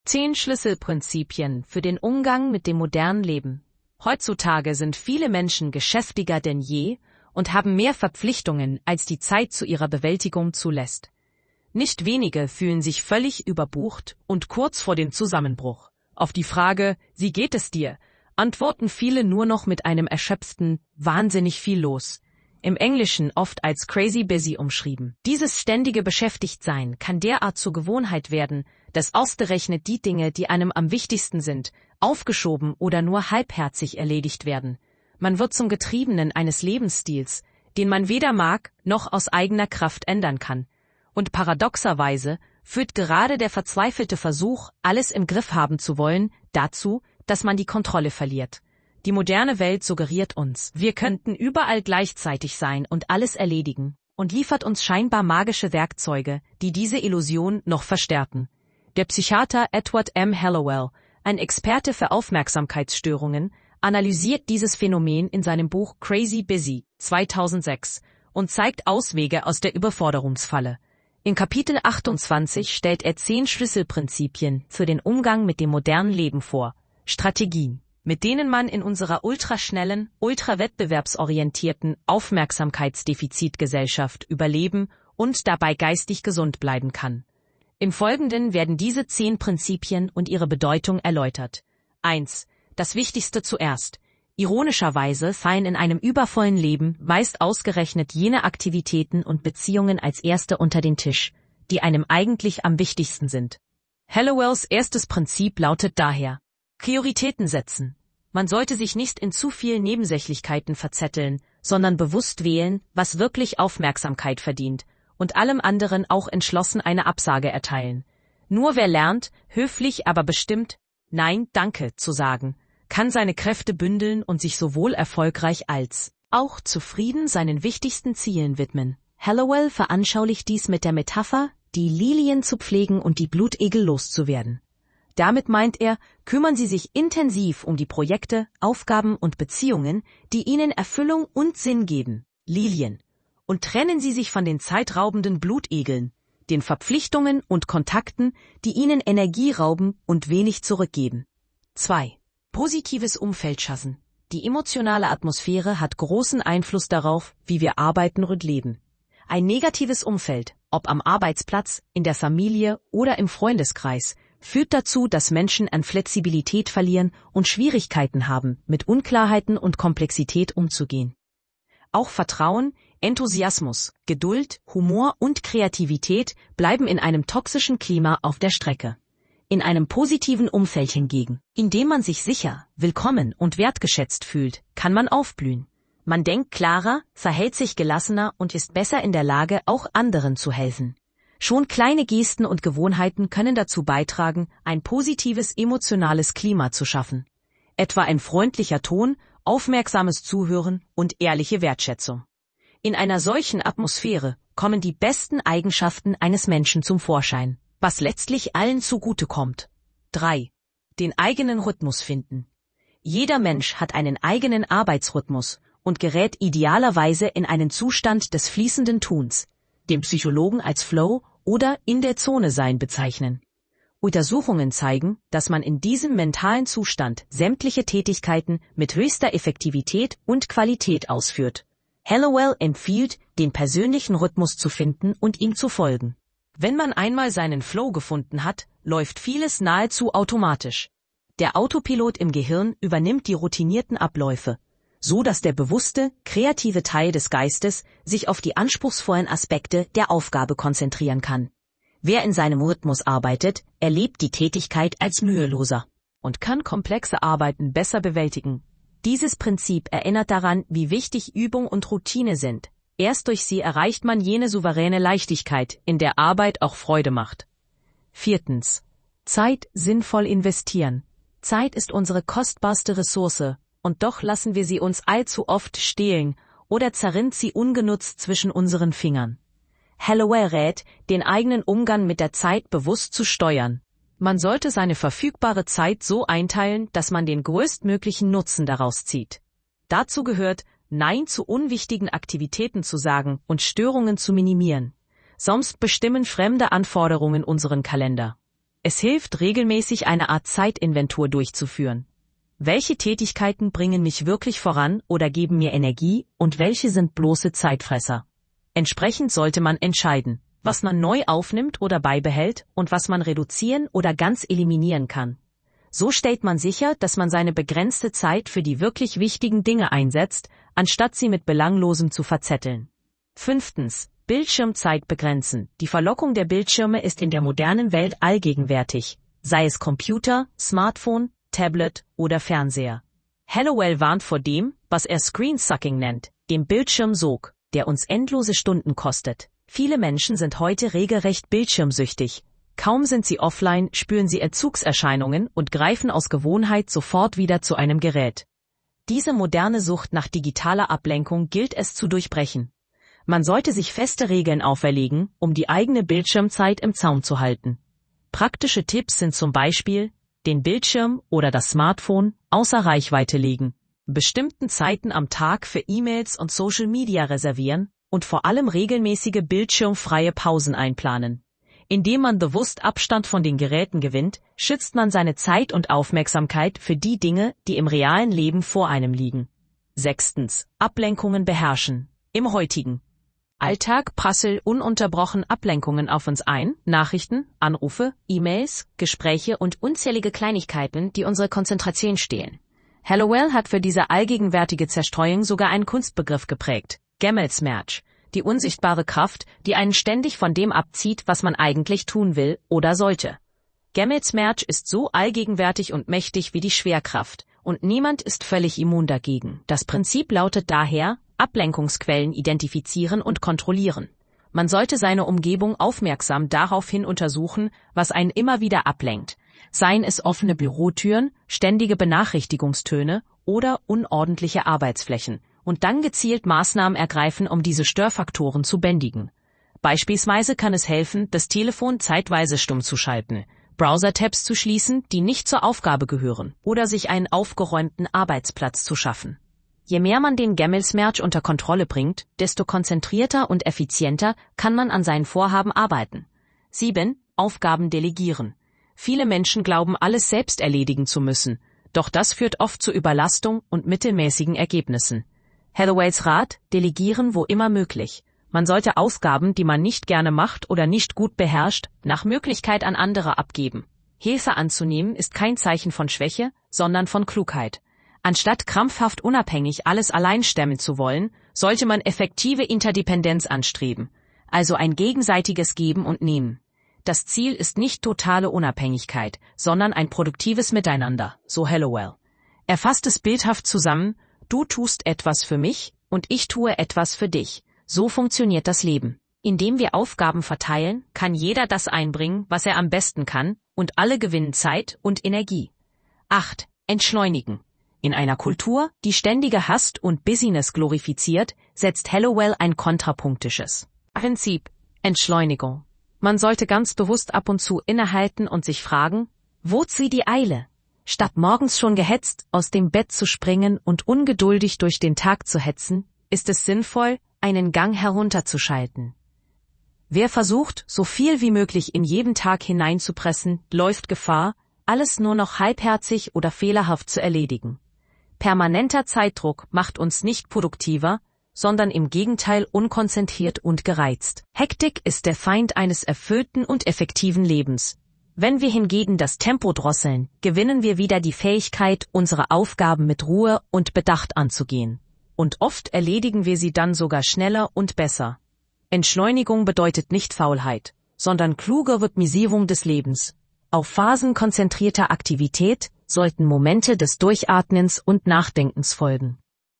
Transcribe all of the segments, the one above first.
10 Schlüsselprinzipien für den Umgang mit dem modernen Leben. Heutzutage sind viele Menschen geschäftiger denn je und haben mehr Verpflichtungen, als die Zeit zu ihrer Bewältigung zulässt. Nicht wenige fühlen sich völlig überbucht und kurz vor dem Zusammenbruch. Auf die Frage, wie geht es dir, antworten viele nur noch mit einem erschöpften, wahnsinnig viel los. Im Englischen oft als crazy busy umschrieben. Dieses ständige Beschäftigtsein kann derart zur Gewohnheit werden, dass ausgerechnet die Dinge, die einem am wichtigsten sind, aufgeschoben oder nur halbherzig erledigt werden. Man wird zum Getriebenen eines Lebensstils, den man weder mag noch aus eigener Kraft ändern kann. Und paradoxerweise führt gerade der verzweifelte Versuch, alles im Griff haben zu wollen, dazu, dass man die Kontrolle verliert. Die moderne Welt suggeriert uns, wir könnten überall gleichzeitig sein und alles erledigen, und liefert uns scheinbar magische Werkzeuge, die diese Illusion noch verstärken. Der Psychiater Edward M. Hallowell, ein Experte für Aufmerksamkeitsstörungen, analysiert dieses Phänomen in seinem Buch Crazy Busy 2006 und zeigt Auswege aus der Überforderungsfalle. In Kapitel 28 stellt er 10 Schlüsselprinzipien für den Umgang mit dem modernen Leben vor, Strategien, mit denen man in unserer ultraschnellen, ultrawettbewerbsorientierten Aufmerksamkeitsdefizitgesellschaft überleben und dabei geistig gesund bleiben kann. Im Folgenden werden diese 10 Prinzipien und ihre Bedeutung erläutert. 1. Das Wichtigste zuerst. Ironischerweise fallen in einem übervollen Leben meist ausgerechnet jene Aktivitäten und Beziehungen als erste unter den Tisch, die einem eigentlich am wichtigsten sind. Hallowells erstes Prinzip lautet daher: Prioritäten setzen. Man sollte sich nicht in zu viel Nebensächlichkeiten verzetteln, sondern bewusst wählen, was wirklich Aufmerksamkeit verdient, und allem anderen auch entschlossen eine Absage erteilen. Nur wer lernt, höflich aber bestimmt Nein, danke zu sagen, kann seine Kräfte bündeln und sich sowohl erfolgreich als auch zufrieden seinen wichtigsten Zielen widmen. Hallowell veranschaulicht dies mit der Metapher, die Lilien zu pflegen und die Blutegel loszuwerden. Damit meint er, kümmern Sie sich intensiv um die Projekte, Aufgaben und Beziehungen, die Ihnen Erfüllung und Sinn geben, Lilien, und trennen Sie sich von den zeitraubenden Blutegeln, den Verpflichtungen und Kontakten, die Ihnen Energie rauben und wenig zurückgeben. 2. Positives Umfeld schaffen. Die emotionale Atmosphäre hat großen Einfluss darauf, wie wir arbeiten und leben. Ein negatives Umfeld, ob am Arbeitsplatz, in der Familie oder im Freundeskreis, führt dazu, dass Menschen an Flexibilität verlieren und Schwierigkeiten haben, mit Unklarheiten und Komplexität umzugehen. Auch Vertrauen, Enthusiasmus, Geduld, Humor und Kreativität bleiben in einem toxischen Klima auf der Strecke. In einem positiven Umfeld hingegen, in dem man sich sicher, willkommen und wertgeschätzt fühlt, kann man aufblühen. Man denkt klarer, verhält sich gelassener und ist besser in der Lage, auch anderen zu helfen. Schon kleine Gesten und Gewohnheiten können dazu beitragen, ein positives emotionales Klima zu schaffen. Etwa ein freundlicher Ton, aufmerksames Zuhören und ehrliche Wertschätzung. In einer solchen Atmosphäre kommen die besten Eigenschaften eines Menschen zum Vorschein, was letztlich allen zugutekommt. 3. Den eigenen Rhythmus finden. Jeder Mensch hat einen eigenen Arbeitsrhythmus und gerät idealerweise in einen Zustand des fließenden Tuns, den Psychologen als Flow oder in der Zone sein bezeichnen. Untersuchungen zeigen, dass man in diesem mentalen Zustand sämtliche Tätigkeiten mit höchster Effektivität und Qualität ausführt. Hallowell empfiehlt, den persönlichen Rhythmus zu finden und ihm zu folgen. Wenn man einmal seinen Flow gefunden hat, läuft vieles nahezu automatisch. Der Autopilot im Gehirn übernimmt die routinierten Abläufe, so dass der bewusste, kreative Teil des Geistes sich auf die anspruchsvollen Aspekte der Aufgabe konzentrieren kann. Wer in seinem Rhythmus arbeitet, erlebt die Tätigkeit als müheloser und kann komplexe Arbeiten besser bewältigen. Dieses Prinzip erinnert daran, wie wichtig Übung und Routine sind. Erst durch sie erreicht man jene souveräne Leichtigkeit, in der Arbeit auch Freude macht. 4. Zeit sinnvoll investieren. Zeit ist unsere kostbarste Ressource, und doch lassen wir sie uns allzu oft stehlen oder zerrinnt sie ungenutzt zwischen unseren Fingern. Hallowell rät, den eigenen Umgang mit der Zeit bewusst zu steuern. Man sollte seine verfügbare Zeit so einteilen, dass man den größtmöglichen Nutzen daraus zieht. Dazu gehört, Nein zu unwichtigen Aktivitäten zu sagen und Störungen zu minimieren. Sonst bestimmen fremde Anforderungen unseren Kalender. Es hilft regelmäßig eine Art Zeitinventur durchzuführen. Welche Tätigkeiten bringen mich wirklich voran oder geben mir Energie und welche sind bloße Zeitfresser? Entsprechend sollte man entscheiden, was man neu aufnimmt oder beibehält und was man reduzieren oder ganz eliminieren kann. So stellt man sicher, dass man seine begrenzte Zeit für die wirklich wichtigen Dinge einsetzt, anstatt sie mit Belanglosem zu verzetteln. 5. Bildschirmzeit begrenzen. Die Verlockung der Bildschirme ist in der modernen Welt allgegenwärtig, sei es Computer, Smartphone, Tablet oder Fernseher. Hallowell warnt vor dem, was er Screen-Sucking nennt, dem Bildschirmsog, der uns endlose Stunden kostet. Viele Menschen sind heute regelrecht bildschirmsüchtig. Kaum sind sie offline, spüren sie Entzugserscheinungen und greifen aus Gewohnheit sofort wieder zu einem Gerät. Diese moderne Sucht nach digitaler Ablenkung gilt es zu durchbrechen. Man sollte sich feste Regeln auferlegen, um die eigene Bildschirmzeit im Zaum zu halten. Praktische Tipps sind zum Beispiel, den Bildschirm oder das Smartphone außer Reichweite legen, bestimmten Zeiten am Tag für E-Mails und Social Media reservieren und vor allem regelmäßige bildschirmfreie Pausen einplanen. Indem man bewusst Abstand von den Geräten gewinnt, schützt man seine Zeit und Aufmerksamkeit für die Dinge, die im realen Leben vor einem liegen. 6. Ablenkungen beherrschen. Im heutigen Alltag prasseln ununterbrochen Ablenkungen auf uns ein, Nachrichten, Anrufe, E-Mails, Gespräche und unzählige Kleinigkeiten, die unsere Konzentration stehlen. Hallowell hat für diese allgegenwärtige Zerstreuung sogar einen Kunstbegriff geprägt, Gemelsmerch, die unsichtbare Kraft, die einen ständig von dem abzieht, was man eigentlich tun will oder sollte. Gemelsmerch ist so allgegenwärtig und mächtig wie die Schwerkraft, und niemand ist völlig immun dagegen. Das Prinzip lautet daher, Ablenkungsquellen identifizieren und kontrollieren. Man sollte seine Umgebung aufmerksam daraufhin untersuchen, was einen immer wieder ablenkt, seien es offene Bürotüren, ständige Benachrichtigungstöne oder unordentliche Arbeitsflächen, und dann gezielt Maßnahmen ergreifen, um diese Störfaktoren zu bändigen. Beispielsweise kann es helfen, das Telefon zeitweise stumm zu schalten, Browser-Tabs zu schließen, die nicht zur Aufgabe gehören, oder sich einen aufgeräumten Arbeitsplatz zu schaffen. Je mehr man den Gemelsmerch unter Kontrolle bringt, desto konzentrierter und effizienter kann man an seinen Vorhaben arbeiten. 7. Aufgaben delegieren. Viele Menschen glauben, alles selbst erledigen zu müssen, doch das führt oft zu Überlastung und mittelmäßigen Ergebnissen. Halloways Rat: Delegieren, wo immer möglich. Man sollte Aufgaben, die man nicht gerne macht oder nicht gut beherrscht, nach Möglichkeit an andere abgeben. Hilfe anzunehmen ist kein Zeichen von Schwäche, sondern von Klugheit. Anstatt krampfhaft unabhängig alles allein stemmen zu wollen, sollte man effektive Interdependenz anstreben, also ein gegenseitiges Geben und Nehmen. Das Ziel ist nicht totale Unabhängigkeit, sondern ein produktives Miteinander, so Hallowell. Er fasst es bildhaft zusammen: Du tust etwas für mich und ich tue etwas für dich. So funktioniert das Leben. Indem wir Aufgaben verteilen, kann jeder das einbringen, was er am besten kann, und alle gewinnen Zeit und Energie. 8. Entschleunigen. In einer Kultur, die ständige Hast und Business glorifiziert, setzt Hallowell ein kontrapunktisches Prinzip: Entschleunigung. Man sollte ganz bewusst ab und zu innehalten und sich fragen, wozu die Eile? Statt morgens schon gehetzt aus dem Bett zu springen und ungeduldig durch den Tag zu hetzen, ist es sinnvoll, einen Gang herunterzuschalten. Wer versucht, so viel wie möglich in jeden Tag hineinzupressen, läuft Gefahr, alles nur noch halbherzig oder fehlerhaft zu erledigen. Permanenter Zeitdruck macht uns nicht produktiver, sondern im Gegenteil unkonzentriert und gereizt. Hektik ist der Feind eines erfüllten und effektiven Lebens. Wenn wir hingegen das Tempo drosseln, gewinnen wir wieder die Fähigkeit, unsere Aufgaben mit Ruhe und Bedacht anzugehen. Und oft erledigen wir sie dann sogar schneller und besser. Entschleunigung bedeutet nicht Faulheit, sondern kluge Rhythmisierung des Lebens. Auf Phasen konzentrierter Aktivität sollten Momente des Durchatmens und Nachdenkens folgen.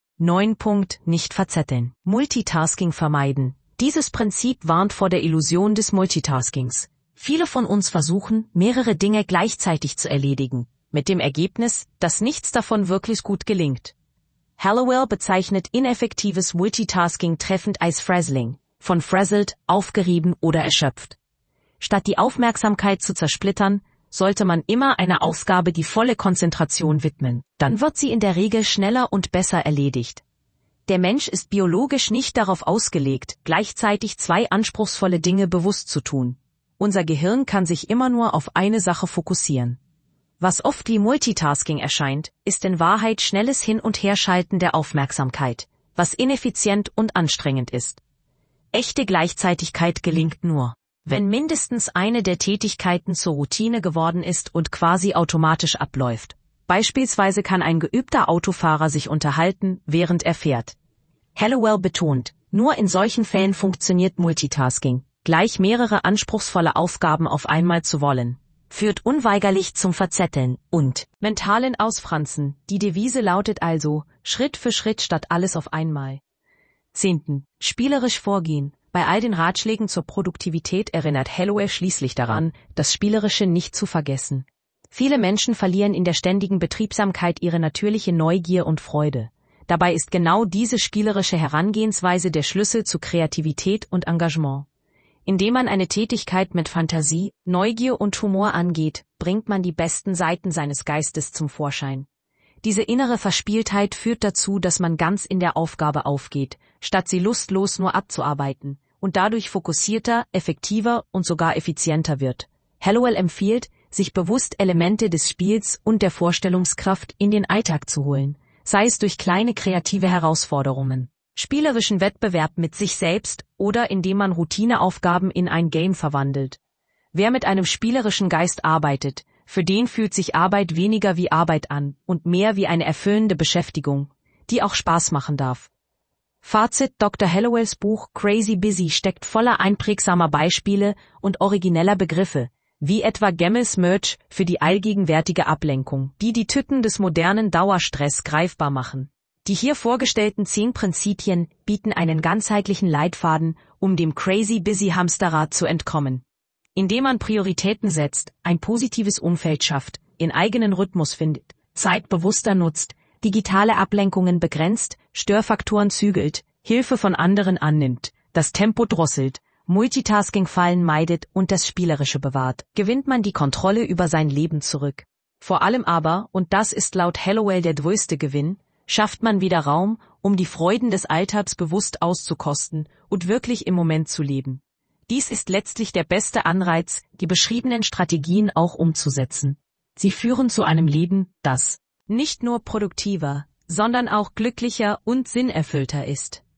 9. Nicht verzetteln. Multitasking vermeiden. Dieses Prinzip warnt vor der Illusion des Multitaskings. Viele von uns versuchen, mehrere Dinge gleichzeitig zu erledigen, mit dem Ergebnis, dass nichts davon wirklich gut gelingt. Hallowell bezeichnet ineffektives Multitasking treffend als Frazzling, von frazzled, aufgerieben oder erschöpft. Statt die Aufmerksamkeit zu zersplittern, sollte man immer einer Aufgabe die volle Konzentration widmen. Dann wird sie in der Regel schneller und besser erledigt. Der Mensch ist biologisch nicht darauf ausgelegt, gleichzeitig zwei anspruchsvolle Dinge bewusst zu tun. unser Gehirn kann sich immer nur auf eine Sache fokussieren. Was oft wie Multitasking erscheint, ist in Wahrheit schnelles Hin- und Herschalten der Aufmerksamkeit, was ineffizient und anstrengend ist. Echte Gleichzeitigkeit gelingt nur, wenn mindestens eine der Tätigkeiten zur Routine geworden ist und quasi automatisch abläuft. Beispielsweise kann ein geübter Autofahrer sich unterhalten, während er fährt. Hallowell betont, nur in solchen Fällen funktioniert Multitasking. Gleich mehrere anspruchsvolle Aufgaben auf einmal zu wollen, führt unweigerlich zum Verzetteln und mentalen Ausfransen. Die Devise lautet also, Schritt für Schritt statt alles auf einmal. 10. Spielerisch vorgehen. Bei all den Ratschlägen zur Produktivität erinnert Hallowell schließlich daran, das Spielerische nicht zu vergessen. Viele Menschen verlieren in der ständigen Betriebsamkeit ihre natürliche Neugier und Freude. Dabei ist genau diese spielerische Herangehensweise der Schlüssel zu Kreativität und Engagement. Indem man eine Tätigkeit mit Fantasie, Neugier und Humor angeht, bringt man die besten Seiten seines Geistes zum Vorschein. Diese innere Verspieltheit führt dazu, dass man ganz in der Aufgabe aufgeht, statt sie lustlos nur abzuarbeiten, und dadurch fokussierter, effektiver und sogar effizienter wird. Hallowell empfiehlt, sich bewusst Elemente des Spiels und der Vorstellungskraft in den Alltag zu holen, sei es durch kleine kreative Herausforderungen, spielerischen Wettbewerb mit sich selbst oder indem man Routineaufgaben in ein Game verwandelt. Wer mit einem spielerischen Geist arbeitet, für den fühlt sich Arbeit weniger wie Arbeit an und mehr wie eine erfüllende Beschäftigung, die auch Spaß machen darf. Fazit: Dr. Hallowells Buch Crazy Busy steckt voller einprägsamer Beispiele und origineller Begriffe, wie etwa Gemmels Merch für die allgegenwärtige Ablenkung, die die Tücken des modernen Dauerstress greifbar machen. Die hier vorgestellten 10 Prinzipien bieten einen ganzheitlichen Leitfaden, um dem Crazy Busy Hamsterrad zu entkommen. Indem man Prioritäten setzt, ein positives Umfeld schafft, in eigenen Rhythmus findet, Zeit bewusster nutzt, digitale Ablenkungen begrenzt, Störfaktoren zügelt, Hilfe von anderen annimmt, das Tempo drosselt, Multitasking-Fallen meidet und das Spielerische bewahrt, gewinnt man die Kontrolle über sein Leben zurück. Vor allem aber, und das ist laut Hallowell der größte Gewinn, schafft man wieder Raum, um die Freuden des Alltags bewusst auszukosten und wirklich im Moment zu leben. Dies ist letztlich der beste Anreiz, die beschriebenen Strategien auch umzusetzen. Sie führen zu einem Leben, das nicht nur produktiver, sondern auch glücklicher und sinnerfüllter ist.